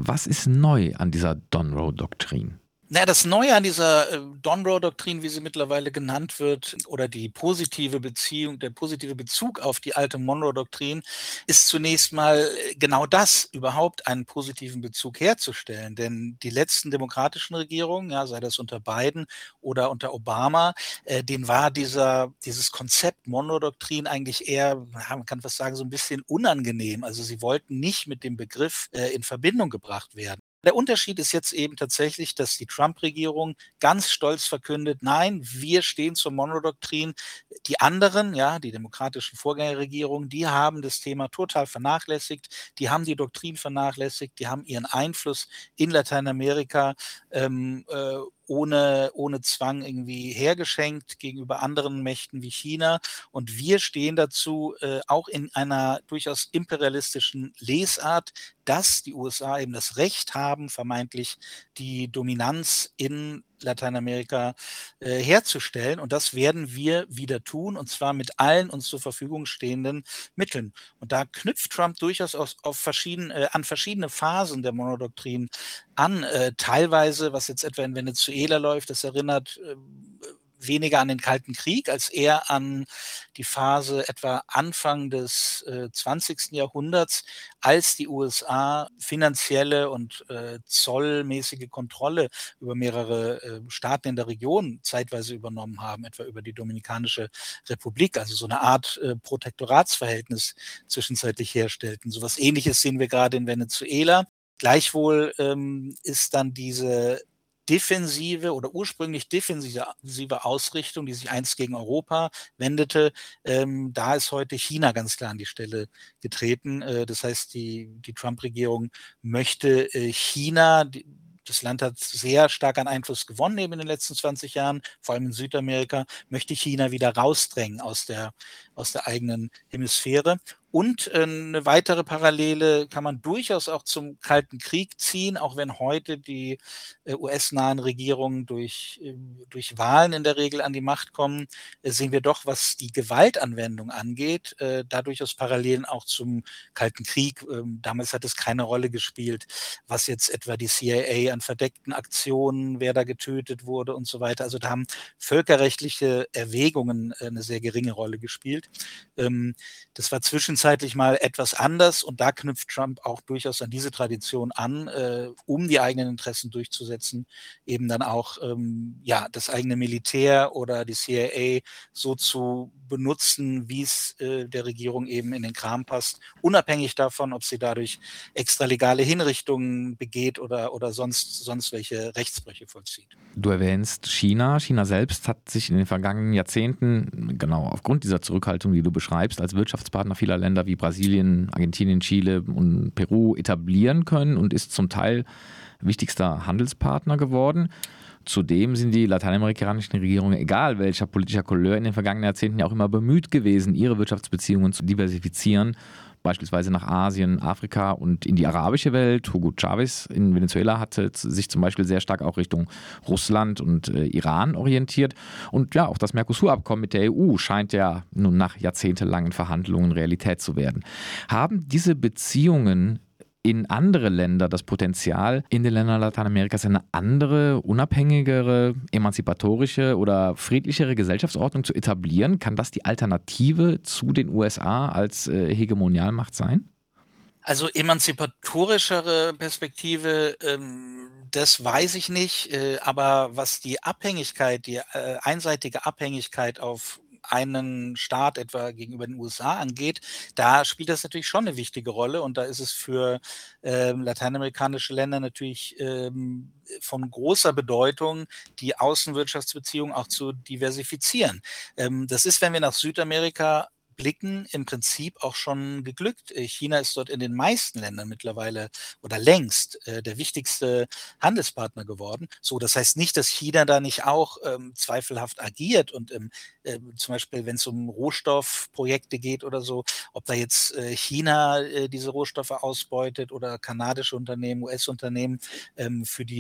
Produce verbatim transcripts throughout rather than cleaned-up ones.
Was ist neu an dieser Donroe-Doktrin? Na ja, das Neue an dieser, äh, Donroe-Doktrin, wie sie mittlerweile genannt wird, oder die positive Beziehung der positive Bezug auf die alte Monroe-Doktrin ist zunächst mal äh, genau das, überhaupt einen positiven Bezug herzustellen. Denn die letzten demokratischen Regierungen, ja, sei das unter Biden oder unter Obama, äh, denen war dieser dieses Konzept Monroe-Doktrin eigentlich eher, ja, man kann fast sagen, so ein bisschen unangenehm. Also, sie wollten nicht mit dem Begriff, äh, in Verbindung gebracht werden. Der Unterschied ist jetzt eben tatsächlich, dass die Trump-Regierung ganz stolz verkündet: „Nein, wir stehen zur Monroe-Doktrin.“ Die anderen, ja, die demokratischen Vorgängerregierungen, die haben das Thema total vernachlässigt. Die haben die Doktrin vernachlässigt. Die haben ihren Einfluss in Lateinamerika, ähm, äh, ohne ohne Zwang irgendwie hergeschenkt gegenüber anderen Mächten wie China. Und wir stehen dazu, äh, auch in einer durchaus imperialistischen Lesart, dass die U S A eben das Recht haben, vermeintlich die Dominanz in Lateinamerika, äh, herzustellen. Und das werden wir wieder tun, und zwar mit allen uns zur Verfügung stehenden Mitteln. Und da knüpft Trump durchaus aus auf verschieden äh, an verschiedene Phasen der Monroe-Doktrin an. Äh, teilweise, was jetzt etwa in Venezuela läuft, das erinnert, ähm, weniger an den Kalten Krieg als eher an die Phase etwa Anfang des, äh, zwanzigsten. Jahrhunderts, als die U S A finanzielle und, äh, zollmäßige Kontrolle über mehrere, äh, Staaten in der Region zeitweise übernommen haben, etwa über die Dominikanische Republik, also so eine Art, äh, Protektoratsverhältnis zwischenzeitlich herstellten. So was Ähnliches sehen wir gerade in Venezuela. Gleichwohl, ähm, ist dann diese defensive oder ursprünglich defensive sive Ausrichtung, die sich einst gegen Europa wendete, ähm, da ist heute China ganz klar an die Stelle getreten. Äh, das heißt, die die Trump-Regierung möchte, äh, China d das Land hat sehr stark an Einfluss gewonnen eben in den letzten zwanzig Jahren, vor allem in Südamerika, möchte China wieder rausdrängen aus der aus der eigenen Hemisphäre. Und, äh, 'ne weitere Parallele kann man durchaus auch zum Kalten Krieg ziehen, auch wenn heute die, äh, U S-nahen Regierungen durch ähm, durch Wahlen in der Regel an die Macht kommen, äh, sehen wir doch, was die Gewaltanwendung angeht, äh, da durchaus Parallelen auch zum Kalten Krieg. Ähm, damals hat es keine Rolle gespielt, was jetzt etwa die C I A an verdeckten Aktionen, wer da getötet wurde und so weiter. Also, da haben völkerrechtliche Erwägungen, äh, 'ne sehr geringe Rolle gespielt. Ähm, das war zwischenzeitlich mal etwas anders, und da knüpft Trump auch durchaus an diese Tradition an, äh, um die eigenen Interessen durchzusetzen, eben dann auch, ähm, ja, das eigene Militär oder die C I A so zu benutzen, wie's, äh, der Regierung eben in den Kram passt, unabhängig davon, ob sie dadurch extralegale Hinrichtungen begeht oder oder sonst sonst welche Rechtsbrüche vollzieht. Du erwähnst China. China selbst hat sich in den vergangenen Jahrzehnten, genau aufgrund dieser Zurückhaltung, die du beschreibst, als Wirtschaftspartner vieler Länder wie Brasilien, Argentinien, Chile und Peru etablieren können und ist zum Teil wichtigster Handelspartner geworden. Zudem sind die lateinamerikanischen Regierungen, egal welcher politischer Couleur, in den vergangenen Jahrzehnten ja auch immer bemüht gewesen, ihre Wirtschaftsbeziehungen zu diversifizieren, beispielsweise nach Asien, Afrika und in die arabische Welt. Hugo Chavez in Venezuela hatte sich zum Beispiel sehr stark auch Richtung Russland und äh, Iran orientiert. Und ja, auch das Mercosur-Abkommen mit der E U scheint ja nun nach jahrzehntelangen Verhandlungen Realität zu werden. Haben diese Beziehungen in andere Länder das Potenzial, in den Ländern Lateinamerikas eine andere, unabhängigere, emanzipatorische oder friedlichere Gesellschaftsordnung zu etablieren? Kann das die Alternative zu den U S A als äh, Hegemonialmacht sein? Also, emanzipatorischere Perspektive, ähm, das weiß ich nicht, äh, aber was die Abhängigkeit, die, äh, einseitige Abhängigkeit auf einen Staat etwa gegenüber den U S A angeht, da spielt das natürlich schon eine wichtige Rolle, und da ist es für, ähm, lateinamerikanische Länder natürlich, ähm, von großer Bedeutung, die Außenwirtschaftsbeziehungen auch zu diversifizieren. Ähm, das ist, wenn wir nach Südamerika blicken, im Prinzip auch schon geglückt. Äh, China ist dort in den meisten Ländern mittlerweile oder längst, äh, der wichtigste Handelspartner geworden. So, das heißt nicht, dass China da nicht auch, ähm, zweifelhaft agiert und, ähm, ähm, zum Beispiel, wenn es um Rohstoffprojekte geht oder so, ob da jetzt, äh, China, äh, diese Rohstoffe ausbeutet oder kanadische Unternehmen, U S-Unternehmen, ähm, für die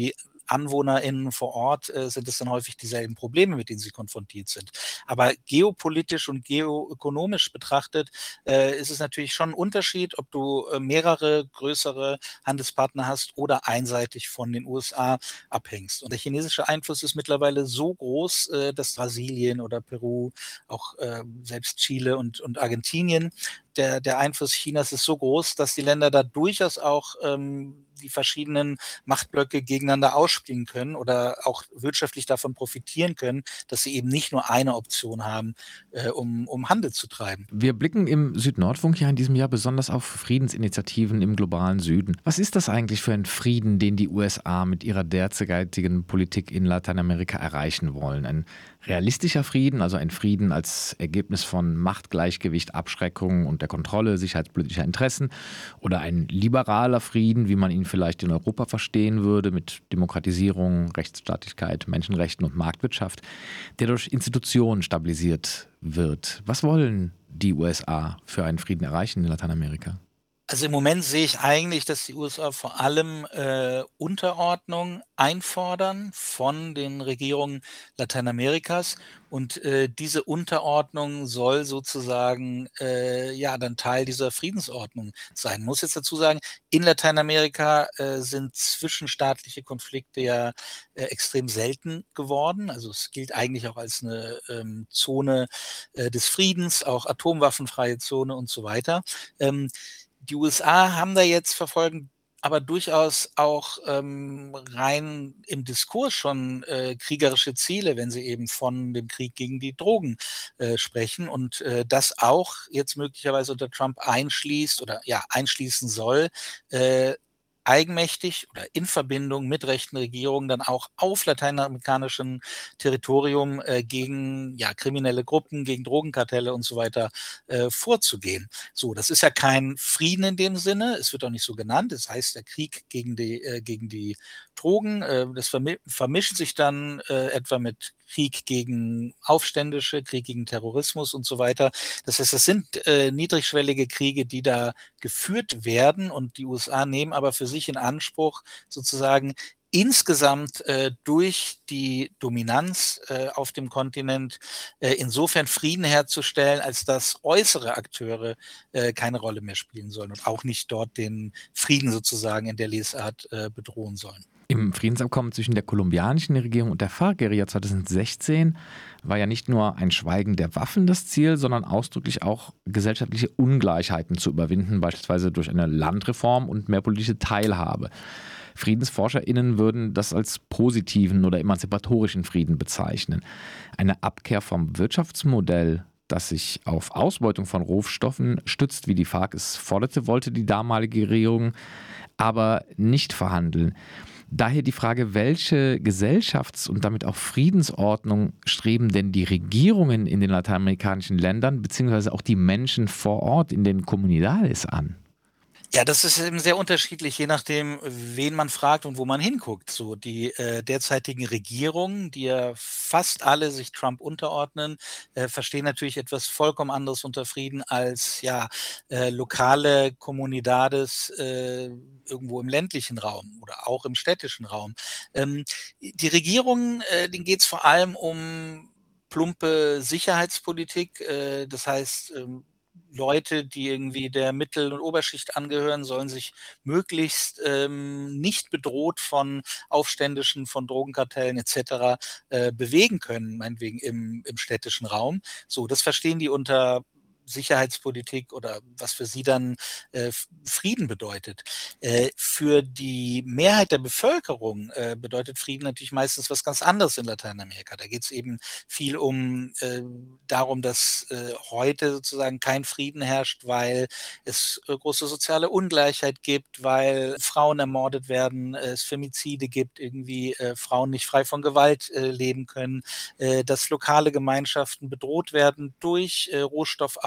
AnwohnerInnen vor Ort äh, sind es dann häufig dieselben Probleme, mit denen sie konfrontiert sind. Aber geopolitisch und geoökonomisch betrachtet äh, ist es natürlich schon ein Unterschied, ob du äh, mehrere größere Handelspartner hast oder einseitig von den U S A abhängst. Und der chinesische Einfluss ist mittlerweile so groß, äh, dass Brasilien oder Peru, auch äh, selbst Chile und, und Argentinien, der, der Einfluss Chinas ist so groß, dass die Länder da durchaus auch ähm, die verschiedenen Machtblöcke gegeneinander ausspielen können oder auch wirtschaftlich davon profitieren können, dass sie eben nicht nur eine Option haben, äh, um, um Handel zu treiben. Wir blicken im Südnordfunk ja in diesem Jahr besonders auf Friedensinitiativen im globalen Süden. Was ist das eigentlich für ein Frieden, den die U S A mit ihrer derzeitigen Politik in Lateinamerika erreichen wollen? Ein realistischer Frieden, also ein Frieden als Ergebnis von Machtgleichgewicht, Abschreckung und der Kontrolle sicherheitspolitischer Interessen, oder ein liberaler Frieden, wie man ihn vielleicht in Europa verstehen würde, mit Demokratisierung, Rechtsstaatlichkeit, Menschenrechten und Marktwirtschaft, der durch Institutionen stabilisiert wird. Was wollen die U S A für einen Frieden erreichen in Lateinamerika? Also im Moment sehe ich eigentlich, dass die U S A vor allem äh, Unterordnung einfordern von den Regierungen Lateinamerikas und äh, diese Unterordnung soll sozusagen äh, ja dann Teil dieser Friedensordnung sein. Ich muss jetzt dazu sagen, in Lateinamerika äh, sind zwischenstaatliche Konflikte ja äh, extrem selten geworden. Also es gilt eigentlich auch als eine ähm, Zone äh, des Friedens, auch atomwaffenfreie Zone und so weiter. Ähm, Die U S A haben da jetzt verfolgen aber durchaus auch ähm, rein im Diskurs schon äh, kriegerische Ziele, wenn sie eben von dem Krieg gegen die Drogen äh, sprechen und äh, das auch jetzt möglicherweise unter Trump einschließt oder ja einschließen soll, äh, eigenmächtig oder in Verbindung mit rechten Regierungen dann auch auf lateinamerikanischem Territorium äh, gegen ja, kriminelle Gruppen, gegen Drogenkartelle und so weiter äh, vorzugehen. So, das ist ja kein Frieden in dem Sinne, es wird auch nicht so genannt, es heißt der Krieg gegen die, äh, gegen die Drogen. Äh, das vermi vermischt sich dann äh, etwa mit Krieg gegen Aufständische, Krieg gegen Terrorismus und so weiter. Das heißt, das sind äh, niedrigschwellige Kriege, die da geführt werden und die U S A nehmen aber für sich in Anspruch, sozusagen insgesamt äh, durch die Dominanz äh, auf dem Kontinent äh, insofern Frieden herzustellen, als dass äußere Akteure äh, keine Rolle mehr spielen sollen und auch nicht dort den Frieden sozusagen in der Lesart äh, bedrohen sollen. Im Friedensabkommen zwischen der kolumbianischen Regierung und der FARC-Guerilla zweitausendsechzehn war ja nicht nur ein Schweigen der Waffen das Ziel, sondern ausdrücklich auch gesellschaftliche Ungleichheiten zu überwinden, beispielsweise durch eine Landreform und mehr politische Teilhabe. FriedensforscherInnen würden das als positiven oder emanzipatorischen Frieden bezeichnen. Eine Abkehr vom Wirtschaftsmodell, das sich auf Ausbeutung von Rohstoffen stützt, wie die FARC es forderte, wollte die damalige Regierung aber nicht verhandeln. Daher die Frage, welche Gesellschafts- und damit auch Friedensordnung streben denn die Regierungen in den lateinamerikanischen Ländern beziehungsweise auch die Menschen vor Ort in den Comunidades an? Ja, das ist eben sehr unterschiedlich, je nachdem, wen man fragt und wo man hinguckt. So die äh, derzeitigen Regierungen, die ja fast alle sich Trump unterordnen, äh, verstehen natürlich etwas vollkommen anderes unter Frieden als ja äh, lokale Comunidades äh, irgendwo im ländlichen Raum oder auch im städtischen Raum. Ähm, die Regierungen, äh, denen geht es vor allem um plumpe Sicherheitspolitik. Äh, das heißt, ähm, Leute, die irgendwie der Mittel- und Oberschicht angehören, sollen sich möglichst ähm, nicht bedroht von Aufständischen, von Drogenkartellen et cetera äh, bewegen können, meinetwegen im, im städtischen Raum. So, das verstehen die unter Sicherheitspolitik oder was für sie dann äh, Frieden bedeutet. Äh, für die Mehrheit der Bevölkerung äh, bedeutet Frieden natürlich meistens was ganz anderes in Lateinamerika. Da geht es eben viel um äh, darum, dass äh, heute sozusagen kein Frieden herrscht, weil es äh, große soziale Ungleichheit gibt, weil Frauen ermordet werden, äh, es Femizide gibt, irgendwie äh, Frauen nicht frei von Gewalt äh, leben können, äh, dass lokale Gemeinschaften bedroht werden durch äh, Rohstoffabbau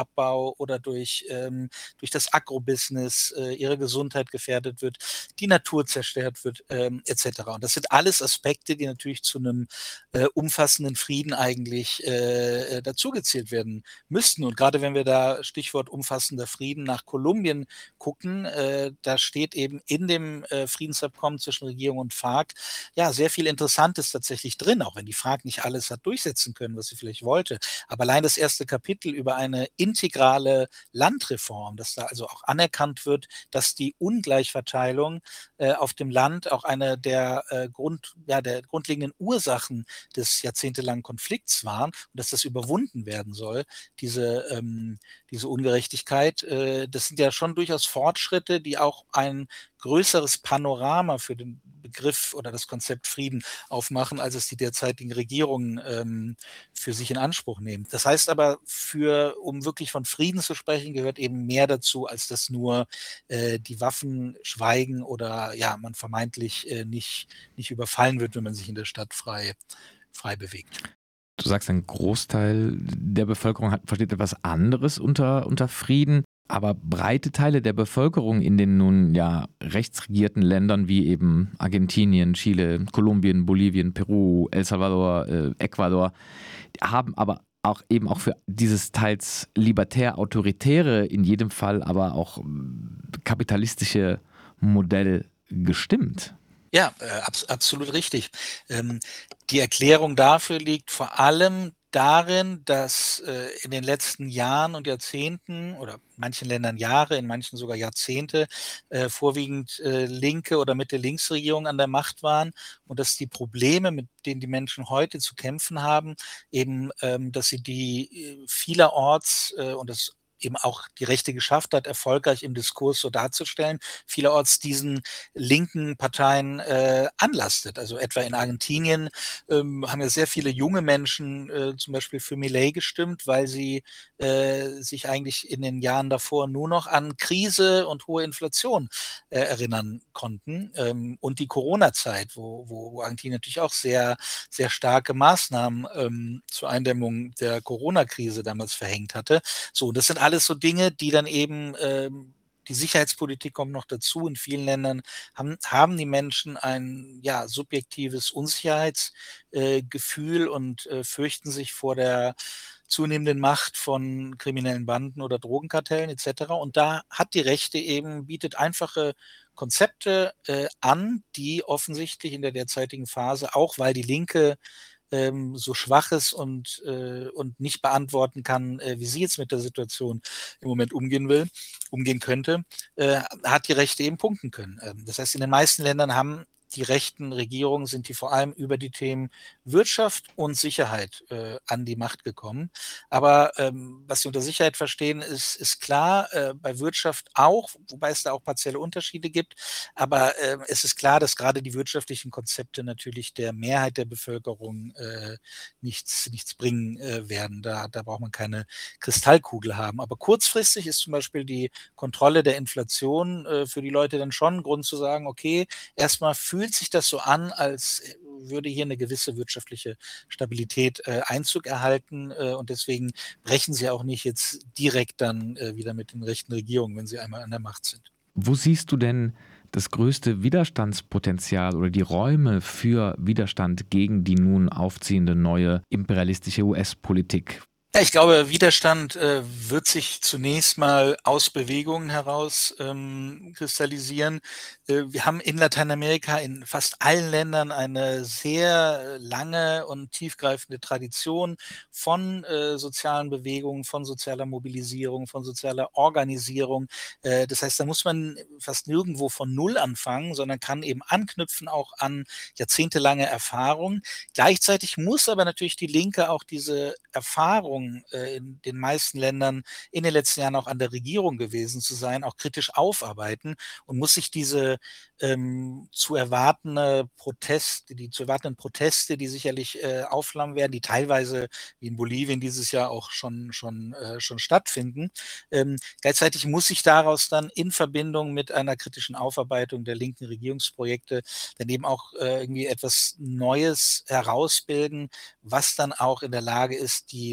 Erdölabbau oder durch, ähm, durch das Agrobusiness äh, ihre Gesundheit gefährdet wird, die Natur zerstört wird, ähm, et cetera. Und das sind alles Aspekte, die natürlich zu einem äh, umfassenden Frieden eigentlich äh, äh, dazugezählt werden müssten. Und gerade wenn wir da Stichwort umfassender Frieden nach Kolumbien gucken, äh, da steht eben in dem äh, Friedensabkommen zwischen Regierung und FARC ja sehr viel Interessantes tatsächlich drin, auch wenn die FARC nicht alles hat durchsetzen können, was sie vielleicht wollte. Aber allein das erste Kapitel über eine integrale Landreform, dass da also auch anerkannt wird, dass die Ungleichverteilung äh, auf dem Land auch eine der, äh, Grund, ja, der grundlegenden Ursachen des jahrzehntelangen Konflikts waren und dass das überwunden werden soll, diese, ähm, diese Ungerechtigkeit. Äh, das sind ja schon durchaus Fortschritte, die auch ein größeres Panorama für den Begriff oder das Konzept Frieden aufmachen, als es die derzeitigen Regierungen ähm, für sich in Anspruch nehmen. Das heißt aber, für, um wirklich von Frieden zu sprechen, gehört eben mehr dazu, als dass nur äh, die Waffen schweigen oder ja, man vermeintlich äh, nicht, nicht überfallen wird, wenn man sich in der Stadt frei, frei bewegt. Du sagst, ein Großteil der Bevölkerung hat, versteht etwas anderes unter, unter Frieden. Aber breite Teile der Bevölkerung in den nun ja rechtsregierten Ländern wie eben Argentinien, Chile, Kolumbien, Bolivien, Peru, El Salvador, äh, Ecuador, haben aber auch eben auch für dieses teils libertär-autoritäre, in jedem Fall aber auch kapitalistische Modell gestimmt. Ja, äh, abs absolut richtig. Ähm, die Erklärung dafür liegt vor allem darin, dass äh, in den letzten Jahren und Jahrzehnten oder in manchen Ländern Jahre, in manchen sogar Jahrzehnte äh, vorwiegend äh, linke oder Mitte-Links-Regierungen an der Macht waren und dass die Probleme, mit denen die Menschen heute zu kämpfen haben, eben, ähm, dass sie die äh, vielerorts äh, und das eben auch die Rechte geschafft hat, erfolgreich im Diskurs so darzustellen, vielerorts diesen linken Parteien äh, anlastet. Also etwa in Argentinien ähm, haben ja sehr viele junge Menschen äh, zum Beispiel für Milei gestimmt, weil sie äh, sich eigentlich in den Jahren davor nur noch an Krise und hohe Inflation äh, erinnern konnten. Ähm, und die Corona-Zeit, wo, wo, wo Argentinien natürlich auch sehr, sehr starke Maßnahmen ähm, zur Eindämmung der Corona-Krise damals verhängt hatte. So, das sind alles so Dinge, die dann eben ähm, die Sicherheitspolitik kommt noch dazu. In vielen Ländern haben, haben die Menschen ein ja, subjektives Unsicherheitsgefühl äh, und äh, fürchten sich vor der zunehmenden Macht von kriminellen Banden oder Drogenkartellen et cetera. Und da hat die Rechte eben, bietet einfache Konzepte äh, an, die offensichtlich in der derzeitigen Phase, auch weil die Linke ähm, so schwach ist und, äh, und nicht beantworten kann, äh, wie sie jetzt mit der Situation im Moment umgehen will, umgehen könnte, äh, hat die Rechte eben punkten können. Ähm, das heißt, in den meisten Ländern haben die rechten Regierungen, sind die vor allem über die Themen Wirtschaft und Sicherheit äh, an die Macht gekommen. Aber ähm, was sie unter Sicherheit verstehen, ist, ist klar, äh, bei Wirtschaft auch, wobei es da auch partielle Unterschiede gibt. Aber äh, es ist klar, dass gerade die wirtschaftlichen Konzepte natürlich der Mehrheit der Bevölkerung äh, nichts, nichts bringen äh, werden. Da, da braucht man keine Kristallkugel haben. Aber kurzfristig ist zum Beispiel die Kontrolle der Inflation äh, für die Leute dann schon ein Grund zu sagen, okay, erstmal fühlt sich das so an, als würde hier eine gewisse wirtschaftliche Stabilität äh, Einzug erhalten äh, und deswegen brechen sie auch nicht jetzt direkt dann äh, wieder mit den rechten Regierungen, wenn sie einmal an der Macht sind. Wo siehst du denn das größte Widerstandspotenzial oder die Räume für Widerstand gegen die nun aufziehende neue imperialistische U S-Politik? Ja, ich glaube, Widerstand äh, wird sich zunächst mal aus Bewegungen heraus ähm, kristallisieren. Äh, wir haben in Lateinamerika in fast allen Ländern eine sehr lange und tiefgreifende Tradition von äh, sozialen Bewegungen, von sozialer Mobilisierung, von sozialer Organisierung. Äh, das heißt, da muss man fast nirgendwo von Null anfangen, sondern kann eben anknüpfen auch an jahrzehntelange Erfahrung. Gleichzeitig muss aber natürlich die Linke auch diese Erfahrung in den meisten Ländern in den letzten Jahren auch an der Regierung gewesen zu sein, auch kritisch aufarbeiten und muss sich diese ähm, zu erwartende Proteste, die zu erwartenden Proteste, die sicherlich äh, aufflammen werden, die teilweise wie in Bolivien dieses Jahr auch schon, schon, äh, schon stattfinden. Ähm, gleichzeitig muss sich daraus dann in Verbindung mit einer kritischen Aufarbeitung der linken Regierungsprojekte dann eben auch äh, irgendwie etwas Neues herausbilden, was dann auch in der Lage ist, die linken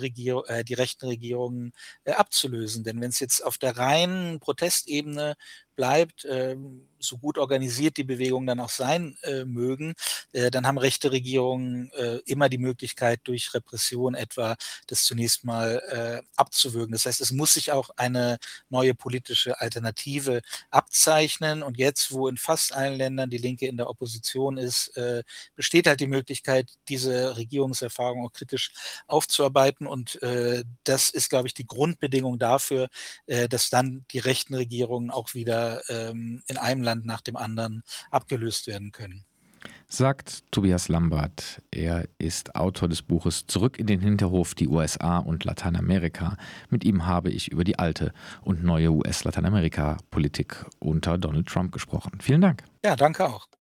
Regierung, äh, die rechten Regierungen äh, abzulösen. Denn wenn es jetzt auf der reinen Protestebene bleibt, ähm, so gut organisiert die Bewegungen dann auch sein äh, mögen, äh, dann haben rechte Regierungen äh, immer die Möglichkeit, durch Repression etwa das zunächst mal äh, abzuwürgen. Das heißt, es muss sich auch eine neue politische Alternative abzeichnen. Und jetzt, wo in fast allen Ländern die Linke in der Opposition ist, äh, besteht halt die Möglichkeit, diese Regierungserfahrung auch kritisch aufzuarbeiten. Und äh, das ist, glaube ich, die Grundbedingung dafür, äh, dass dann die rechten Regierungen auch wieder ähm, in einem Land nach dem anderen abgelöst werden können. Sagt Tobias Lambert. Er ist Autor des Buches Zurück in den Hinterhof, die U S A und Lateinamerika. Mit ihm habe ich über die alte und neue U S-Lateinamerika-Politik unter Donald Trump gesprochen. Vielen Dank. Ja, danke auch.